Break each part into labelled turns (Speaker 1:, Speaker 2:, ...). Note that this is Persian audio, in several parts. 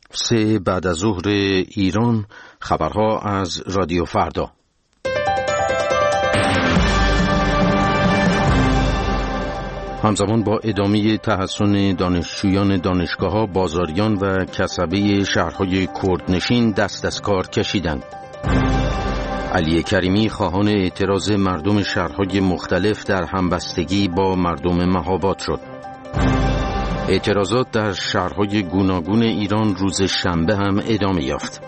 Speaker 1: 3 بعد از ظهر ایران، خبرها از رادیو فردا. همزمان با ادامه تحصن دانشجویان دانشگاه‌ها، بازاریان و کسبه شهرهای کردنشین دست از کار کشیدند. علی کریمی خواهان اعتراض مردم شهرهای مختلف در همبستگی با مردم مهاباد شد. اعتراضات در شهرهای گوناگون ایران روز شنبه هم ادامه یافت.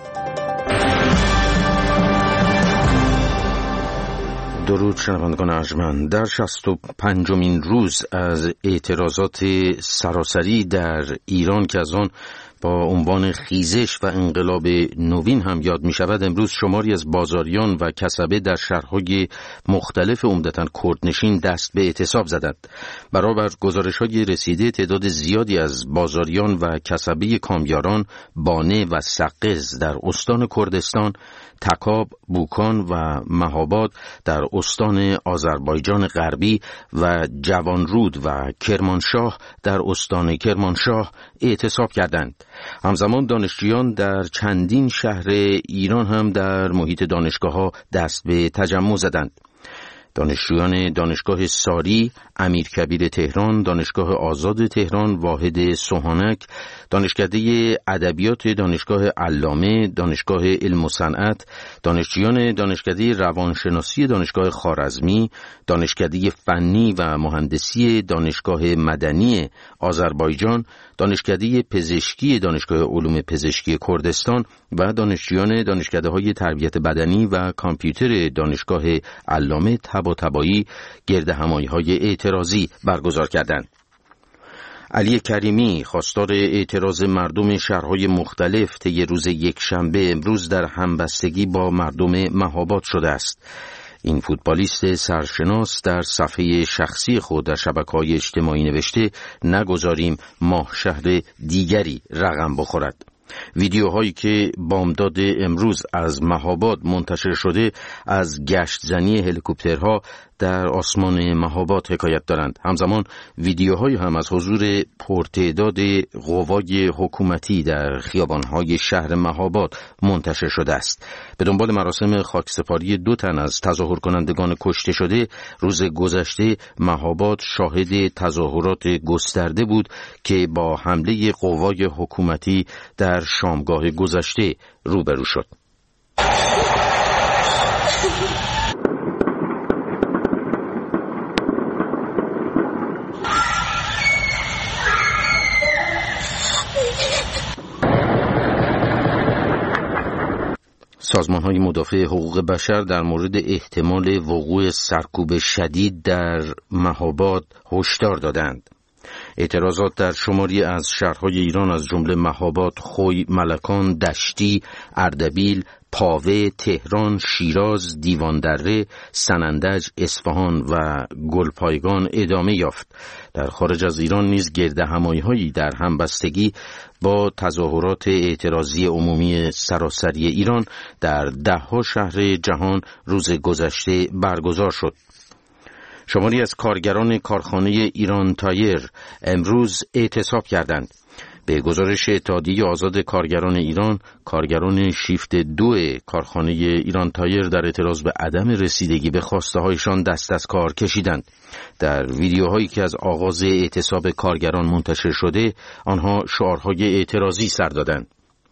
Speaker 1: درود شنوندگان ارجمند. در 65مین روز از اعتراضات سراسری در ایران که از آن با عنوان خیزش و انقلاب نوین هم یاد می شود، امروز شماری از بازاریان و کسبه در شهرهای مختلف عمدتاً کردنشین دست به اعتصاب زدند. برابر گزارش‌های رسیده، تعداد زیادی از بازاریان و کسبه کامیاران، بانه و سقز در استان کردستان، تکاب، بوکان و مهاباد در استان آذربایجان غربی و جوانرود و کرمانشاه در استان کرمانشاه اعتصاب کردند. همزمان دانشجویان در چندین شهر ایران هم در محیط دانشگاه‌ها دست به تجمع زدند. دانشجویان دانشگاه ساری، امیرکبیر تهران، دانشگاه آزاد تهران، واحد سوهانک، دانشکده ادبیات دانشگاه علامه، دانشگاه علم و صنعت، دانشجویان دانشکده روانشناسی دانشگاه خوارزمی، دانشکده فنی و مهندسی دانشگاه مدنی آذربایجان، دانشکده پزشکی دانشگاه علوم پزشکی کردستان و دانشجویان دانشکده‌های تربیت بدنی و کامپیوتر دانشگاه علامه طباطبایی گردهمایی‌های اعتراضی برگزار کردند. علی کریمی خواستار اعتراض مردم شهرهای مختلف طی روز یکشنبه امروز در همبستگی با مردم مهاباد شده است. این فوتبالیست سرشناس در صفحه شخصی خود در شبکه‌های اجتماعی نوشته: نگذاریم ماه شهر دیگری رقم بخورد. ویدیوهایی که بامداد امروز از مهاباد منتشر شده از گشت زنی هلیکوپترها در آسمان مهاباد حکایت دارند. همزمان ویدیوهایی هم از حضور پرتعداد قوای حکومتی در خیابانهای شهر مهاباد منتشر شده است. به دنبال مراسم خاکسپاری 2 تن از تظاهر کنندگان کشته شده، روز گذشته مهاباد شاهد تظاهرات گسترده بود که با حمله قوای حکومتی در شامگاه گذشته روبرو شد. سازمان‌های مدافع حقوق بشر در مورد احتمال وقوع سرکوب شدید در مهاباد هشدار دادند. اعتراضات در شماری از شهرهای ایران از جمله مهاباد، خوی، ملکان، دشتی، اردبیل، پاوه، تهران، شیراز، دیواندره، سنندج، اصفهان و گلپایگان ادامه یافت. در خارج از ایران نیز گردهمایی‌هایی در همبستگی با تظاهرات اعتراضی عمومی سراسری ایران در 10 شهر جهان روز گذشته برگزار شد. شماری از کارگران کارخانه ایران تایر امروز اعتصاب کردند. به گزارش اتحادیه آزاد کارگران ایران، کارگران شیفت 2 کارخانه ایران تایر در اعتراض به عدم رسیدگی به خواسته هایشان دست از کار کشیدند. در ویدیوهایی که از آغاز اعتصاب کارگران منتشر شده، آنها شعارهای اعتراضی سر دادند.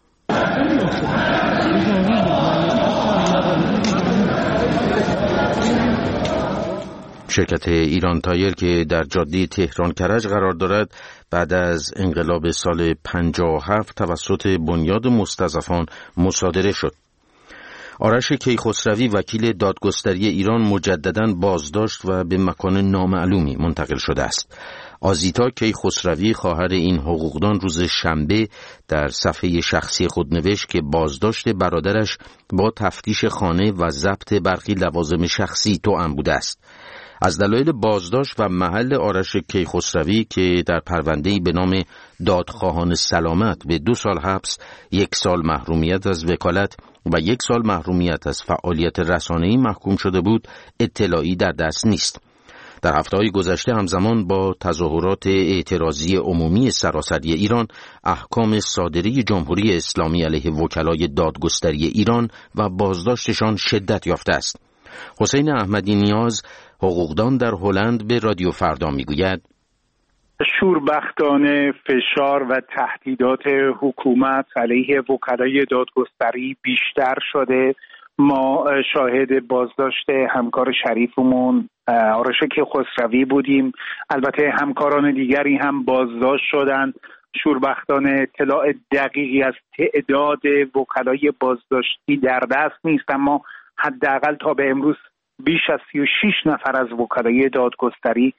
Speaker 1: شرکت ایران تایر که در جاده تهران کرج قرار دارد، بعد از انقلاب سال 57 توسط بنیاد مستضعفان مصادره شد. آرش کیخسروی وکیل دادگستری ایران مجدداً بازداشت و به مکان نامعلومی منتقل شده است. آزیتا کیخسروی خواهر این حقوقدان روز شنبه در صفحه شخصی خود نوشت که بازداشت برادرش با تفتیش خانه و ضبط برخی لوازم شخصی توأم بوده است. از دلایل بازداشت و محل آرش کیخسروی که در پرونده‌ای به نام دادخواهان سلامت به 2 سال حبس، 1 سال محرومیت از وکالت و 1 سال محرومیت از فعالیت رسانه‌ای محکوم شده بود، اطلاعی در دست نیست. در هفته‌های گذشته همزمان با تظاهرات اعتراضی عمومی سراسری ایران، احکام صادره جمهوری اسلامی علیه وکلای دادگستری ایران و بازداشتشان شدت یافته است. حسین احمدی نیاز، حقوقدان در هلند، به رادیو فردا میگوید:
Speaker 2: شوربختانه فشار و تهدیدات حکومت علیه وکلای دادگستری بیشتر شده. ما شاهد بازداشت همکار شریفمون آرشک خسروی بودیم. البته همکاران دیگری هم بازداشت شدند. شوربختانه اطلاع دقیقی از تعداد وکلای بازداشتی در دست نیست، اما حداقل تا به امروز بیش از 36 نفر از وکلای دادگستری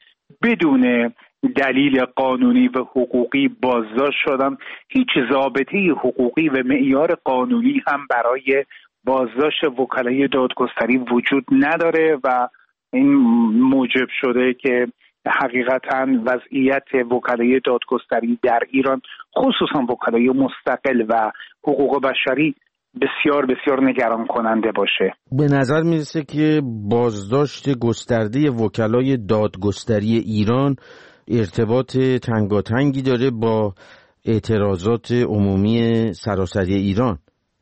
Speaker 2: بدون دلیل قانونی و حقوقی بازداشت شدند. هیچ ضابطه حقوقی و معیار قانونی هم برای بازداشت وکلای دادگستری وجود نداره و این موجب شده که حقیقتاً وضعیت وکلای دادگستری در ایران، خصوصا وکلای مستقل و حقوق بشری، بسیار بسیار نگران کننده باشه.
Speaker 1: به نظر میرسه که بازداشت گسترده وکلای دادگستری ایران ارتباط تنگاتنگی داره با اعتراضات عمومی سراسری ایران.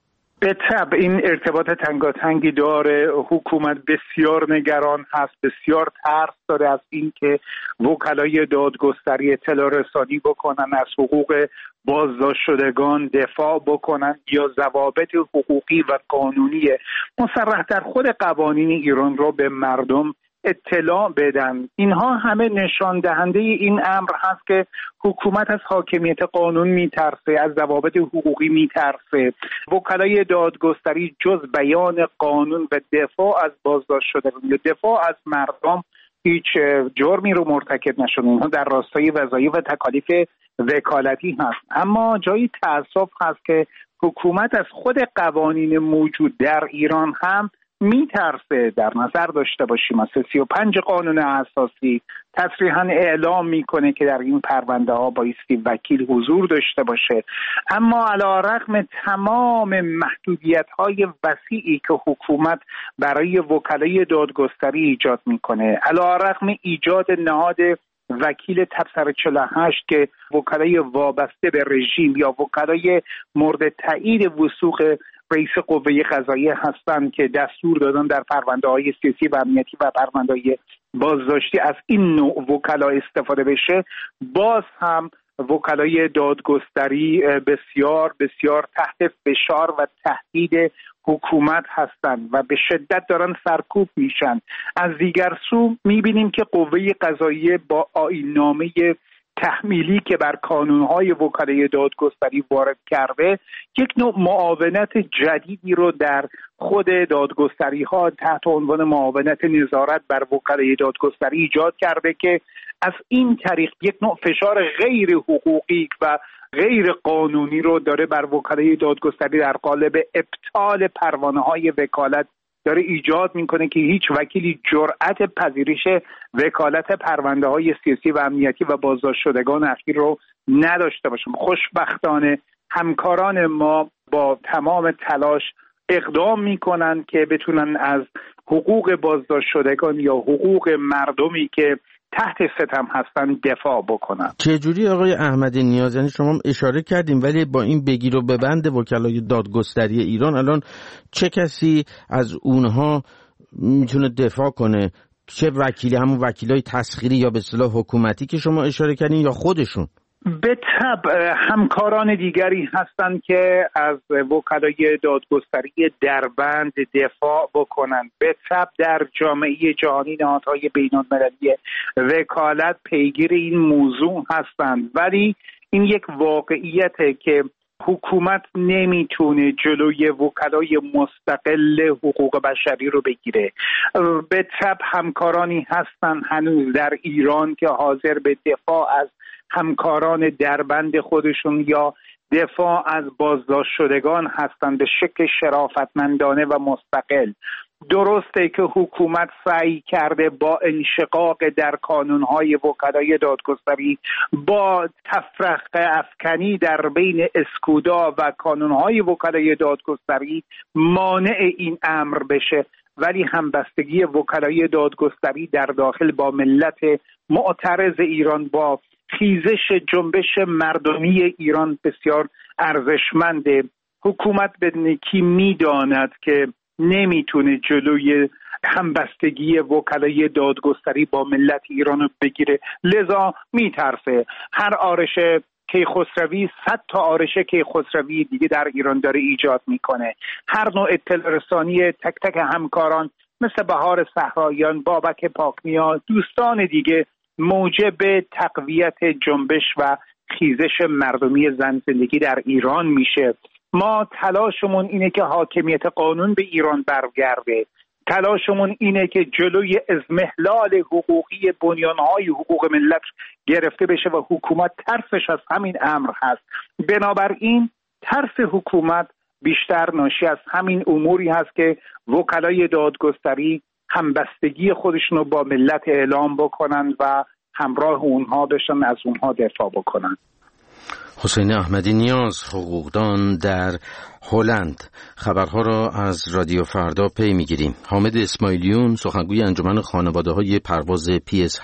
Speaker 2: به طبع این ارتباط تنگاتنگی داره. حکومت بسیار نگران هست، بسیار ترس داره از اینکه وکلای دادگستری اطلاع رسانی بکنن، از حقوق بازداشت شدگان دفاع بکنن یا ضوابط حقوقی و قانونی مصرح در خود قوانین ایران رو به مردم اطلاع بدن. اینها همه نشان دهنده این امر هست که حکومت از حاکمیت قانون میترسه، از ضوابط حقوقی میترسه. وکلای دادگستری جز بیان قانون و دفاع از بازداشت شدگان یا دفاع از مردم هیچ جرمی رو مرتکب نشدن. اونها در راستای وظایف و تکالیف وکالتی هست. اما جایی تأسف هست که حکومت از خود قوانین موجود در ایران هم میترسه. در نظر داشته باشیم از 35 قانون اساسی تصریحاً اعلام میکنه که در این پرونده ها بایستی وکیل حضور داشته باشه، اما علیرغم تمام محدودیت های وسیعی که حکومت برای وکلای دادگستری ایجاد میکنه، علیرغم ایجاد نهاد وکیل تبصره 48 که وکلای وابسته به رژیم یا وکلای مورد تایید وثوق رئیس قوه قضاییه هستند که دستور دادن در پرونده‌های سیاسی و امنیتی و پرونده‌های بازداشتی از این نوع وکلا استفاده بشه، باز هم وکلای دادگستری بسیار بسیار تحت فشار و تهدید حکومت هستند و به شدت دارن سرکوب میشن. از دیگر سو میبینیم که قوه قضاییه با آیین‌نامه تحمیلی که بر کانونهای وکلای دادگستری وارد کرده، یک نوع معاونت جدیدی رو در خود دادگستری ها تحت عنوان معاونت نظارت بر وکلای دادگستری ایجاد کرده که از این طریق یک نوع فشار غیر حقوقی و غیر قانونی رو داره بر وکلای دادگستری در قالب ابطال پروانه های وکالت داره ایجاد میکنه که هیچ وکیلی جرأت پذیرش وکالت پرونده های سیاسی و امنیتی و بازداشت شدگان اخیر رو نداشته باشه. خوشبختانه همکاران ما با تمام تلاش اقدام میکنن که بتونن از حقوق بازداشت شدگان یا حقوق مردمی که تحت ستم هستن دفاع بکنن.
Speaker 1: چجوری آقای احمدی نیاز؟ یعنی شما اشاره کردیم، ولی با این بگیر و ببند وکلای دادگستری ایران الان چه کسی از اونها میتونه دفاع کنه؟ چه وکیلی؟ همون وکیلای تسخیری یا به اصطلاح حکومتی که شما اشاره کردین یا خودشون؟
Speaker 2: به طبع همکاران دیگری هستند که از وکلای دادگستری دربند دفاع بکنند. به طبع در جامعه جهانی نهادهای بین‌المللی وکالت پیگیر این موضوع هستند، ولی این یک واقعیته که حکومت نمیتونه جلوی وکلای مستقل حقوق بشری رو بگیره. به طبع همکارانی هستند هنوز در ایران که حاضر به دفاع از همکاران دربند خودشون یا دفاع از بازداشت شدگان هستند به شکل شرافتمندانه و مستقل. درسته که حکومت سعی کرده با انشقاق در کانونهای وکلای دادگستری، با تفرقه افکنی در بین اسکودا و کانونهای وکلای دادگستری مانع این امر بشه، ولی همبستگی وکلای دادگستری در داخل با ملت معترض ایران، با خیزش جنبش مردمی ایران بسیار ارزشمنده. حکومت به نیکی میداند که نمیتونه جلوی همبستگی وکلای دادگستری با ملت ایران رو بگیره، لذا میترسه. هر آرش کیخسروی 100 تا آرش کیخسروی دیگه در ایران داره ایجاد میکنه. هر نوع اطلاع رسانی تک تک همکاران مثل بهار صحراییان، بابک پاکنیا، دوستان دیگه موجب تقویت جنبش و خیزش مردمی زن زندگی در ایران میشه. ما تلاشمون اینه که حاکمیت قانون به ایران برگرده. تلاشمون اینه که جلوی اضمحلال حقوقی بنیانهای حقوق ملت گرفته بشه و حکومت ترسش از همین امر هست. بنابراین ترس حکومت بیشتر ناشی از همین اموری هست که وکلای دادگستری همبستگی خودشون رو با ملت اعلام بکنن و همراه اونها بشن، از اونها دفاع بکنن.
Speaker 1: حسین احمدی نیاز، حقوقدان در هلند. خبرها را از رادیو فردا پی میگیریم. حامد اسماعیلیون، سخنگوی انجمن خانواده‌های پرواز PS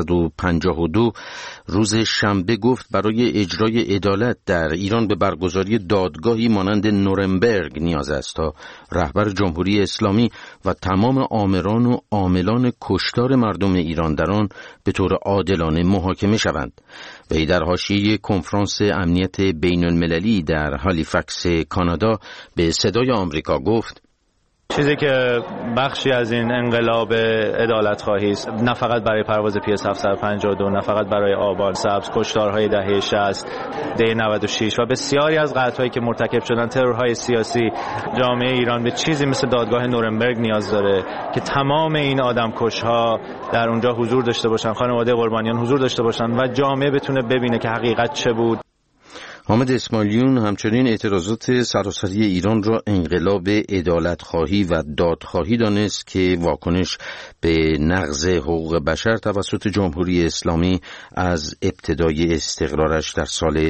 Speaker 1: 752 روز شنبه گفت برای اجرای عدالت در ایران به برگزاری دادگاهی مانند نورنبرگ نیاز است تا رهبر جمهوری اسلامی و تمام آمران و عاملان کشتار مردم ایران در آن به طور عادلانه محاکمه شوند. وی در حاشیه کنفرانس امنیت بین المللی در هالیفکس کانادا به صدای آمریکا گفت
Speaker 3: چیزی که بخشی از این انقلاب عدالت خواهی است، نه فقط برای پرواز PS 752، نه فقط برای آبان سبز، کشتارهای دهه 60، دهه 96 و بسیاری از قتل‌هایی که مرتکب شدن، ترورهای سیاسی. جامعه ایران به چیزی مثل دادگاه نورنبرگ نیاز داره که تمام این آدمکش‌ها در اونجا حضور داشته باشن، خانواده قربانیان حضور داشته باشن و جامعه بتونه ببینه که حقیقت چه بود.
Speaker 1: حامد اسماعیلیون همچنین اعتراضات سراسری ایران را انقلاب عدالت‌خواهی و دادخواهی دانست که واکنش به نقض حقوق بشر توسط جمهوری اسلامی از ابتدای استقرارش در سال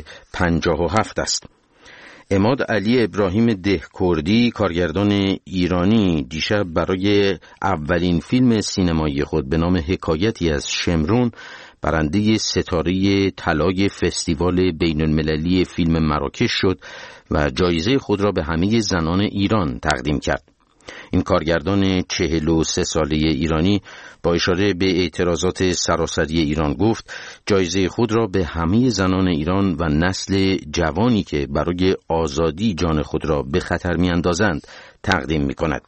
Speaker 1: 57 است. عماد علی ابراهیم دهکردی، کارگردان ایرانی، دیشب برای اولین فیلم سینمایی خود به نام حکایتی از شمرون برنده ستاره طلای فستیوال بین المللی فیلم مراکش شد و جایزه خود را به همه زنان ایران تقدیم کرد. این کارگردان 43 ساله ایرانی با اشاره به اعتراضات سراسری ایران گفت جایزه خود را به همه زنان ایران و نسل جوانی که برای آزادی جان خود را به خطر می‌اندازند تقدیم می‌کند.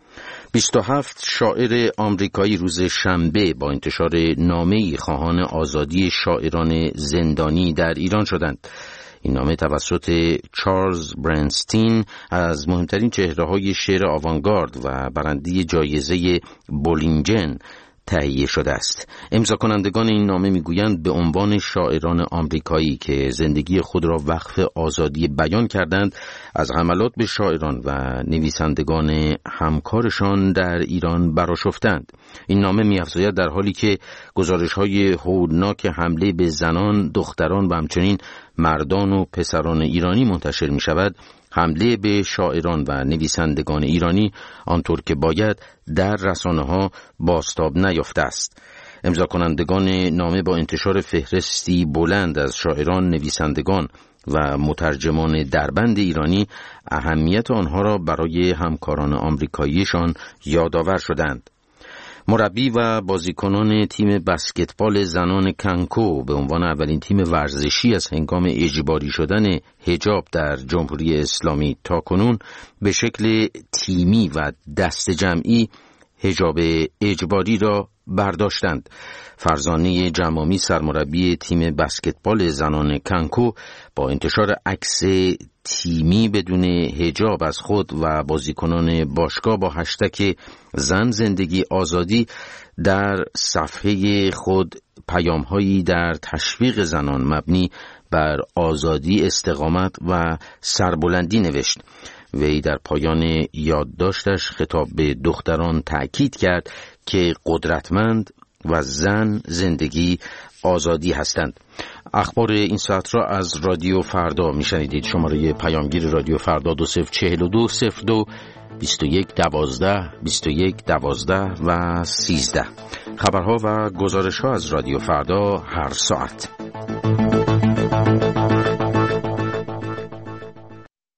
Speaker 1: 27 شاعر آمریکایی روز شنبه با انتشار نامه‌ای خواهان آزادی شاعران زندانی در ایران شدند. این نامه توسط چارلز برنستین از مهمترین چهره‌های شعر آوانگارد و برنده جایزه بولینجن تهیه شده است. امضا کنندگان این نامه میگویند به عنوان شاعران آمریکایی که زندگی خود را وقف آزادی بیان کردند، از حملات به شاعران و نویسندگان همکارشان در ایران برآشفتند. این نامه می‌افزاید در حالی که گزارش‌های هولناک حمله به زنان، دختران و همچنین مردان و پسران ایرانی منتشر می‌شود، حمله به شاعران و نویسندگان ایرانی آنطور که باید در رسانه‌ها بازتاب نیافته است. امضا کنندگان نامه با انتشار فهرستی بلند از شاعران، نویسندگان و مترجمان دربند ایرانی اهمیت آنها را برای همکاران آمریکاییشان یادآور شدند. مربی و بازیکنان تیم بسکتبال زنان کنکو به عنوان اولین تیم ورزشی از هنگام اجباری شدن حجاب در جمهوری اسلامی تاکنون به شکل تیمی و دست جمعی حجاب اجباری را برداشتند. فرزانه جمامی، سرمربی تیم بسکتبال زنان کنکو، با انتشار عکس تیمی بدون حجاب از خود و بازیکنان باشگاه با هشتگ زن زندگی آزادی در صفحه خود پیام‌هایی در تشویق زنان مبنی بر آزادی، استقامت و سربلندی نوشت. وی در پایان یادداشتش خطاب به دختران تأکید کرد که قدرتمند و زن زندگی آزادی هستند. اخبار این ساعت را از رادیو فردا میشنیدید. شماره پیامگیر رادیو فردا 204202 21 12 21 12 و 13. خبرها و گزارش‌ها از رادیو فردا هر ساعت.